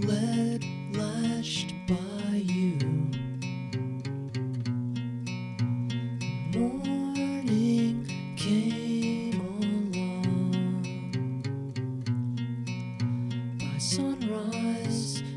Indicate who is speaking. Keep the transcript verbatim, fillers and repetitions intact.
Speaker 1: led latched by you. Morning came along. By sunrise